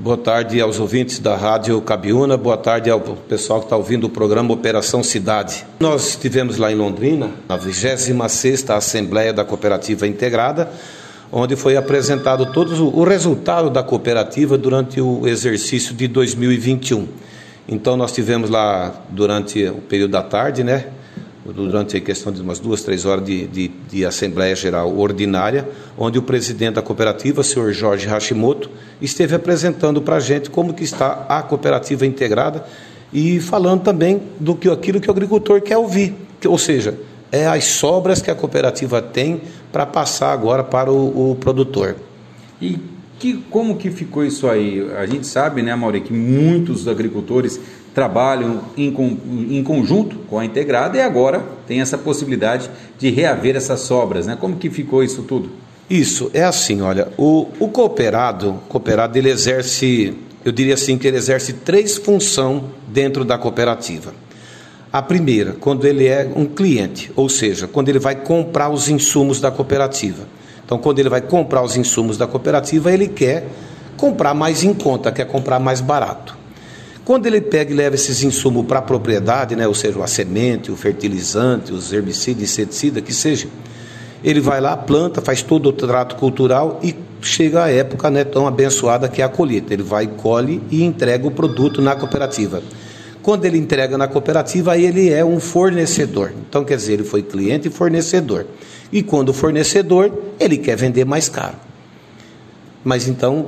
Boa tarde aos ouvintes da Rádio Cabiúna, boa tarde ao pessoal que está ouvindo o programa Operação Cidade. Nós estivemos lá em Londrina, na 26ª Assembleia da Cooperativa Integrada, onde foi apresentado todo o resultado da cooperativa durante o exercício de 2021. Então nós tivemos lá durante o período da tarde, durante a questão de umas 2-3 horas de Assembleia Geral Ordinária, onde o presidente da cooperativa, o senhor Jorge Hashimoto, esteve apresentando para a gente como que está a cooperativa integrada e falando também aquilo que o agricultor quer ouvir, ou seja, as sobras que a cooperativa tem para passar agora para o produtor. E como que ficou isso aí? A gente sabe, Mauri, que muitos agricultores trabalham em conjunto com a Integrada e agora tem essa possibilidade de reaver essas sobras, Como que ficou isso tudo? Isso, é assim, olha, o cooperado ele exerce, eu diria assim, que ele exerce 3 funções dentro da cooperativa. A primeira, quando ele é um cliente, ou seja, quando ele vai comprar os insumos da cooperativa. Então, quando ele vai comprar os insumos da cooperativa, ele quer comprar mais em conta, quer comprar mais barato. Quando ele pega e leva esses insumos para a propriedade, ou seja, a semente, o fertilizante, os herbicidas, inseticida, que seja, ele vai lá, planta, faz todo o trato cultural e chega a época tão abençoada que é a colheita. Ele vai, colhe e entrega o produto na cooperativa. Quando ele entrega na cooperativa, aí ele é um fornecedor. Então, quer dizer, ele foi cliente e fornecedor. E quando fornecedor, ele quer vender mais caro. Mas então,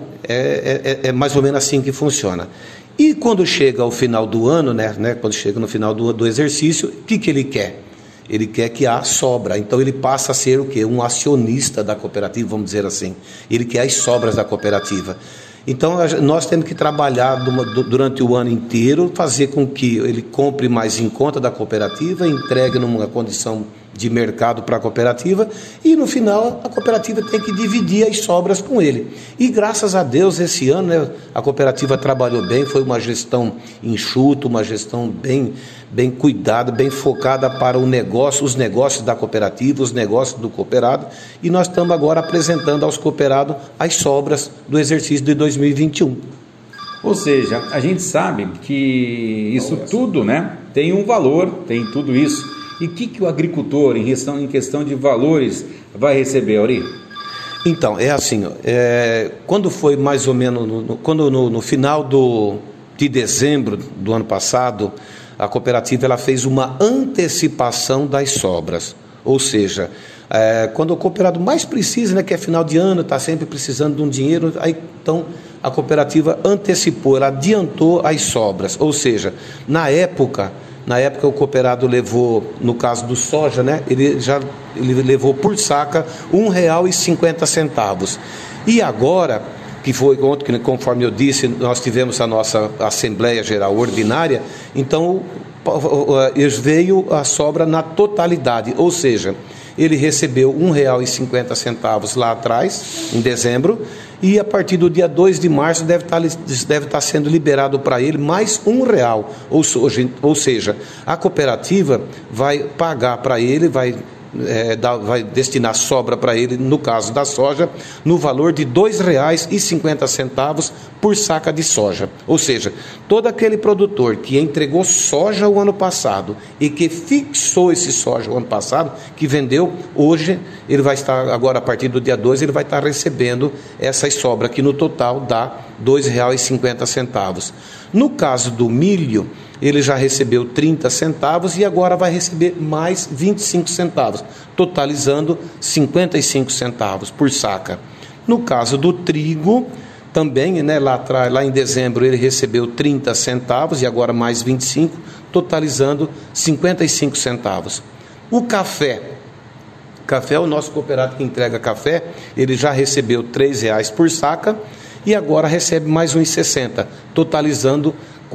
é mais ou menos assim que funciona. E quando chega ao final do ano, quando chega no final do exercício, o que ele quer? Ele quer que há sobra. Então ele passa a ser o quê? Um acionista da cooperativa, vamos dizer assim. Ele quer as sobras da cooperativa. Então nós temos que trabalhar durante o ano inteiro, fazer com que ele compre mais em conta da cooperativa, entregue numa condição de mercado para a cooperativa e no final a cooperativa tem que dividir as sobras com ele. E graças a Deus esse ano a cooperativa trabalhou bem, foi uma gestão enxuta, uma gestão bem cuidada, bem focada para os negócios da cooperativa, os negócios do cooperado, e nós estamos agora apresentando aos cooperados as sobras do exercício de 2021. Ou seja, a gente sabe que isso tudo tem um valor, tem tudo isso. E o que o agricultor, em questão de valores, vai receber, Auri? Então, é assim, quando foi mais ou menos, no final de dezembro do ano passado, a cooperativa ela fez uma antecipação das sobras. Ou seja, quando o cooperado mais precisa, que é final de ano, está sempre precisando de um dinheiro, aí, então a cooperativa antecipou, ela adiantou as sobras. Ou seja, na época o cooperado levou, no caso do soja, ele levou por saca R$1,50. E agora, que foi ontem, conforme eu disse, nós tivemos a nossa Assembleia Geral Ordinária, então veio a sobra na totalidade, ou seja, ele recebeu R$1,50 lá atrás, em dezembro, e a partir do dia 2 de março deve estar sendo liberado para ele mais R$1, ou seja, a cooperativa vai pagar para ele, vai destinar sobra para ele, no caso da soja, no valor de R$2,50 por saca de soja. Ou seja, todo aquele produtor que entregou soja o ano passado e que fixou esse soja o ano passado, que vendeu, hoje ele vai estar, agora a partir do dia 2, ele vai estar recebendo essas sobras, que no total dá R$2,50. No caso do milho, ele já recebeu 30 centavos e agora vai receber mais 25 centavos, totalizando 55 centavos por saca. No caso do trigo, também, lá em dezembro ele recebeu 30 centavos e agora mais 25, totalizando 55 centavos. O café, o nosso cooperado que entrega café, ele já recebeu R$3 por saca e agora recebe mais uns 60, totalizando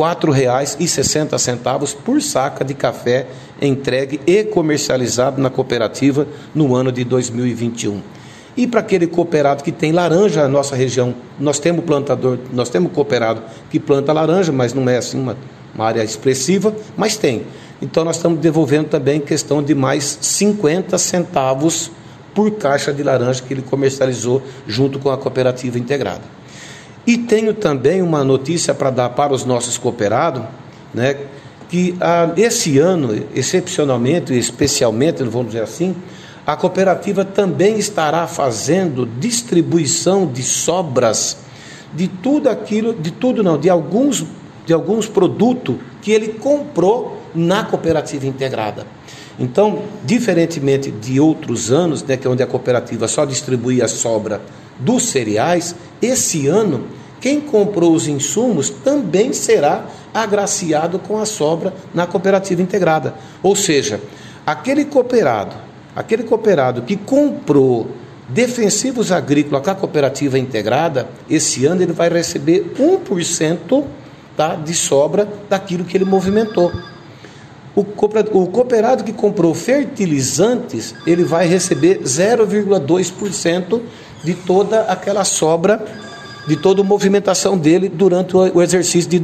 R$4,60 por saca de café entregue e comercializado na cooperativa no ano de 2021. E para aquele cooperado que tem laranja na nossa região, nós temos cooperado que planta laranja, mas não é assim uma área expressiva, mas tem. Então nós estamos devolvendo também questão de mais 50 centavos por caixa de laranja que ele comercializou junto com a cooperativa integrada. E tenho também uma notícia para dar para os nossos cooperados, né, que esse ano, excepcionalmente, especialmente, vamos dizer assim, a cooperativa também estará fazendo distribuição de sobras de tudo aquilo, de alguns produtos que ele comprou na cooperativa integrada. Então, diferentemente de outros anos, né, que é onde a cooperativa só distribui a sobra dos cereais, esse ano, quem comprou os insumos também será agraciado com a sobra na cooperativa integrada. Ou seja, aquele cooperado que comprou defensivos agrícolas com a cooperativa integrada, esse ano ele vai receber 1%, tá, de sobra daquilo que ele movimentou. O cooperado que comprou fertilizantes, ele vai receber 0,2% de toda aquela sobra, de toda a movimentação dele durante o exercício de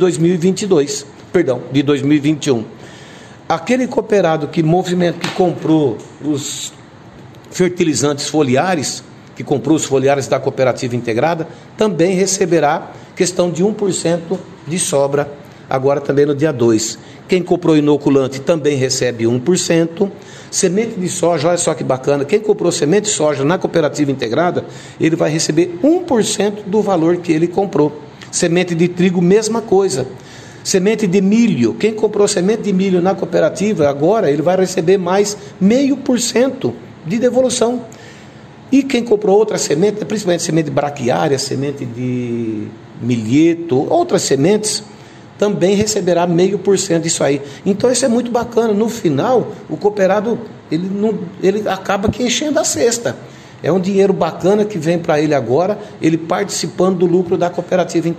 2021. Aquele cooperado que comprou os fertilizantes foliares, que comprou os foliares da cooperativa integrada, também receberá questão de 1% de sobra, agora também no dia 2. Quem comprou inoculante também recebe 1%. Semente de soja, olha só que bacana, quem comprou semente de soja na cooperativa integrada, ele vai receber 1% do valor que ele comprou. Semente de trigo, mesma coisa. Semente de milho, quem comprou semente de milho na cooperativa, agora ele vai receber mais 0,5% de devolução. E quem comprou outra semente, principalmente semente braquiária, semente de milheto, outras sementes, também receberá 0,5% disso aí. Então isso é muito bacana. No final, o cooperado ele acaba que enchendo a cesta. É um dinheiro bacana que vem para ele agora, ele participando do lucro da cooperativa.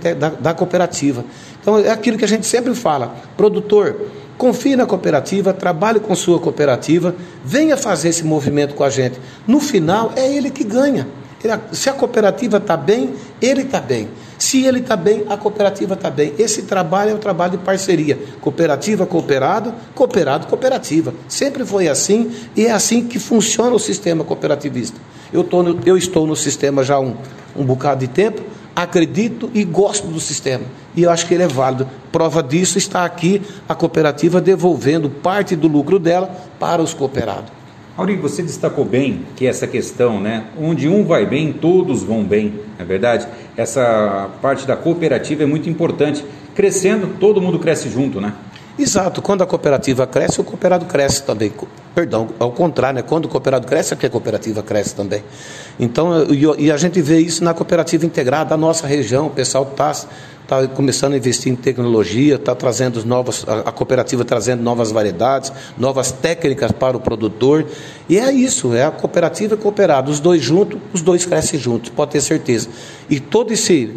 Então é aquilo que a gente sempre fala: produtor, confie na cooperativa, trabalhe com sua cooperativa, venha fazer esse movimento com a gente. No final, é ele que ganha. Se a cooperativa está bem, ele está bem. Se ele está bem, a cooperativa está bem. Esse trabalho é um trabalho de parceria. Cooperativa, cooperado, cooperado, cooperativa. Sempre foi assim e é assim que funciona o sistema cooperativista. Eu estou no sistema já há um bocado de tempo, acredito e gosto do sistema. E eu acho que ele é válido. Prova disso está aqui a cooperativa devolvendo parte do lucro dela para os cooperados. Auri, você destacou bem que essa questão, né, onde um vai bem, todos vão bem, é verdade? Essa parte da cooperativa é muito importante. Crescendo, todo mundo cresce junto, né? Exato, quando a cooperativa cresce, o cooperado cresce também. Perdão, ao contrário, né? Quando o cooperado cresce, é que a cooperativa cresce também. Então, e a gente vê isso na cooperativa integrada da nossa região. O pessoal está começando a investir em tecnologia, está trazendo a cooperativa trazendo novas variedades, novas técnicas para o produtor. E é isso, é a cooperativa e o cooperado, os dois juntos, os dois crescem juntos, pode ter certeza. E toda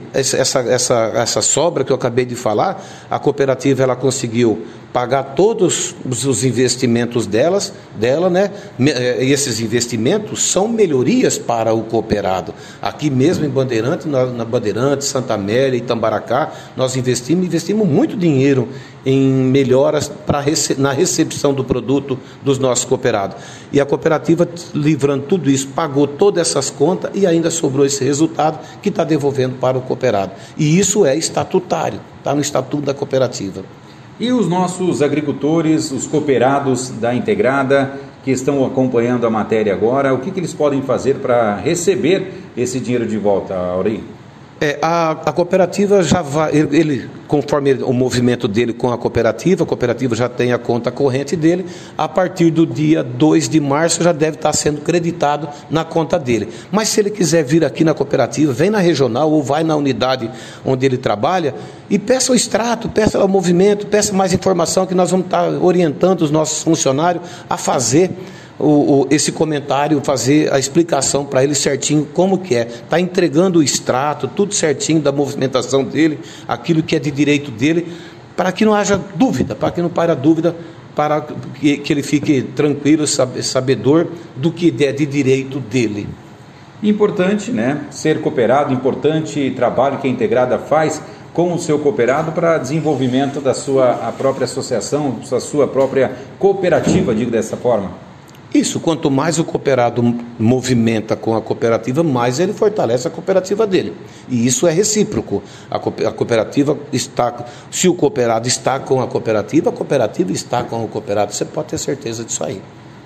essa sobra que eu acabei de falar, a cooperativa ela conseguiu pagar todos os investimentos dela, né? E esses investimentos são melhorias para o cooperado. Aqui mesmo em Bandeirantes, na Bandeirantes, Santa Amélia, Itambaracá, nós investimos muito dinheiro em melhoras na recepção do produto dos nossos cooperados. E a cooperativa, livrando tudo isso, pagou todas essas contas e ainda sobrou esse resultado que está devolvendo para o cooperado. E isso é estatutário, está no estatuto da cooperativa. E os nossos agricultores, os cooperados da Integrada, que estão acompanhando a matéria agora, o que eles podem fazer para receber esse dinheiro de volta, Auri? A cooperativa já vai, conforme o movimento dele com a cooperativa já tem a conta corrente dele, a partir do dia 2 de março já deve estar sendo creditado na conta dele. Mas se ele quiser vir aqui na cooperativa, vem na regional ou vai na unidade onde ele trabalha e peça o extrato, peça o movimento, peça mais informação que nós vamos estar orientando os nossos funcionários a fazer esse comentário, fazer a explicação para ele certinho como que é, está entregando o extrato, tudo certinho da movimentação dele, aquilo que é de direito dele, para que não haja dúvida, para que não paire a dúvida, para que ele fique tranquilo, sabedor do que é de direito dele. Importante, né? Ser cooperado, importante trabalho que a Integrada faz com o seu cooperado para desenvolvimento da sua própria associação, da sua própria cooperativa, digo dessa forma. Isso, quanto mais o cooperado movimenta com a cooperativa, mais ele fortalece a cooperativa dele. E isso é recíproco. A cooperativa está, se o cooperado está com a cooperativa está com o cooperado. Você pode ter certeza disso aí.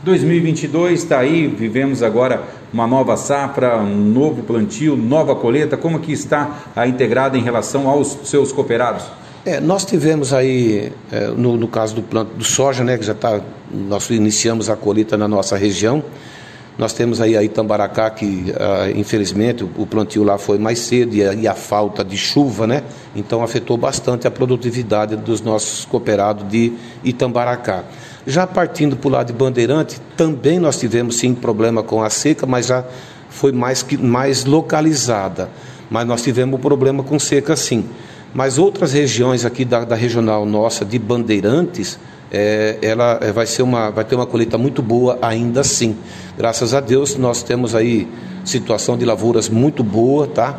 2022 está aí, vivemos agora uma nova safra, um novo plantio, nova colheita. Como que está a Integrada em relação aos seus cooperados? Nós tivemos aí, no caso do plantio do soja, né, que já está, nós iniciamos a colheita na nossa região. Nós temos aí a Itambaracá, que infelizmente o plantio lá foi mais cedo e a falta de chuva, né, então afetou bastante a produtividade dos nossos cooperados de Itambaracá. Já partindo para o lado de Bandeirante, também nós tivemos sim problema com a seca, mas já foi mais localizada. Mas nós tivemos um problema com seca sim. Mas outras regiões aqui da regional nossa de Bandeirantes, ela vai ter uma colheita muito boa ainda assim. Graças a Deus nós temos aí situação de lavouras muito boa, tá?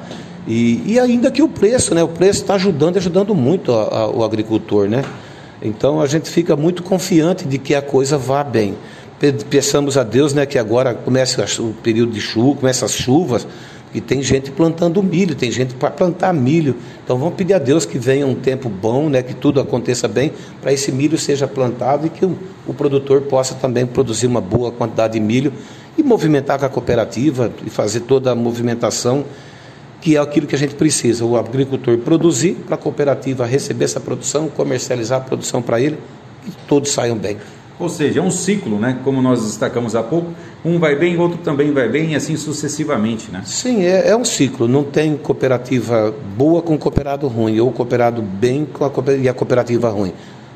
E ainda que o preço, né? O preço está ajudando muito o agricultor, né? Então a gente fica muito confiante de que a coisa vá bem. Peçamos a Deus, né, que agora comece o período de chuva, comece as chuvas, e tem gente plantando milho, tem gente para plantar milho. Então vamos pedir a Deus que venha um tempo bom, né, que tudo aconteça bem, para esse milho seja plantado e que o produtor possa também produzir uma boa quantidade de milho e movimentar com a cooperativa e fazer toda a movimentação, que é aquilo que a gente precisa, o agricultor produzir para a cooperativa receber essa produção, comercializar a produção para ele e todos saiam bem. Ou seja, é um ciclo, né? Como nós destacamos há pouco, um vai bem, outro também vai bem e assim sucessivamente, né? Sim, é um ciclo, não tem cooperativa boa com cooperado ruim, ou cooperado bem e a cooperativa ruim.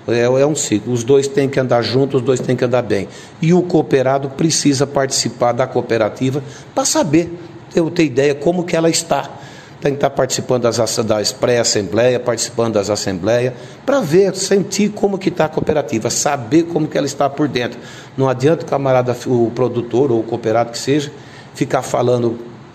É um ciclo, os dois têm que andar juntos, os dois têm que andar bem. E o cooperado precisa participar da cooperativa para saber, ter ideia como que ela está. Tem que estar participando das pré-assembleia, participando das assembleias, para ver, sentir como que está a cooperativa, saber como que ela está por dentro. Não adianta o camarada, o produtor ou o cooperado que seja, ficar falando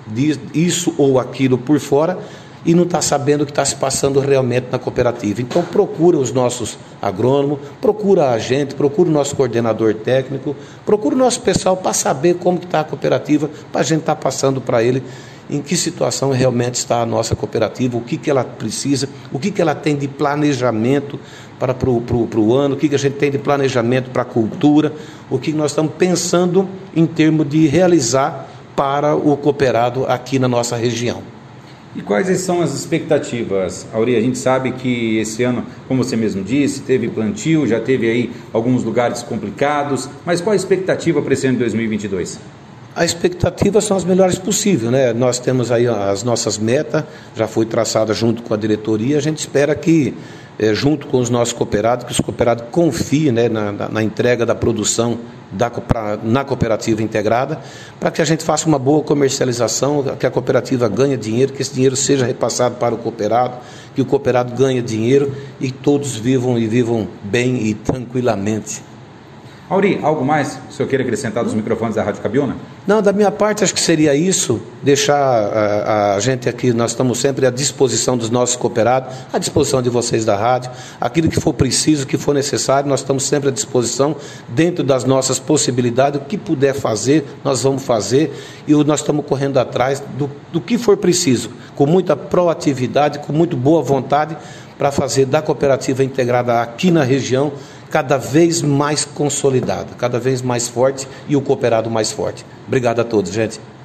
isso ou aquilo por fora e não está sabendo o que está se passando realmente na cooperativa. Então procura os nossos agrônomos, procura a gente, procura o nosso coordenador técnico, procura o nosso pessoal para saber como que está a cooperativa, para a gente estar passando para ele em que situação realmente está a nossa cooperativa, o que ela precisa, o que ela tem de planejamento para o ano, o que a gente tem de planejamento para a cultura, o que nós estamos pensando em termos de realizar para o cooperado aqui na nossa região. E quais são as expectativas, Auri? A gente sabe que esse ano, como você mesmo disse, teve plantio, já teve aí alguns lugares complicados, mas qual a expectativa para esse ano de 2022? A expectativa são as melhores possíveis, né? Nós temos aí as nossas metas, já foi traçada junto com a diretoria, a gente espera que, junto com os nossos cooperados, que os cooperados confiem, né, na entrega da produção na cooperativa integrada, para que a gente faça uma boa comercialização, que a cooperativa ganhe dinheiro, que esse dinheiro seja repassado para o cooperado, que o cooperado ganhe dinheiro e todos vivam bem e tranquilamente. Auri, algo mais que o senhor queira acrescentar dos microfones da Rádio Cabiúna? Não, da minha parte acho que seria isso, deixar a gente aqui, nós estamos sempre à disposição dos nossos cooperados, à disposição de vocês da rádio, aquilo que for preciso, que for necessário, nós estamos sempre à disposição, dentro das nossas possibilidades, o que puder fazer, nós vamos fazer, e nós estamos correndo atrás do que for preciso, com muita proatividade, com muito boa vontade, para fazer da cooperativa integrada aqui na região cada vez mais consolidada, cada vez mais forte e o cooperado mais forte. Obrigado a todos, gente.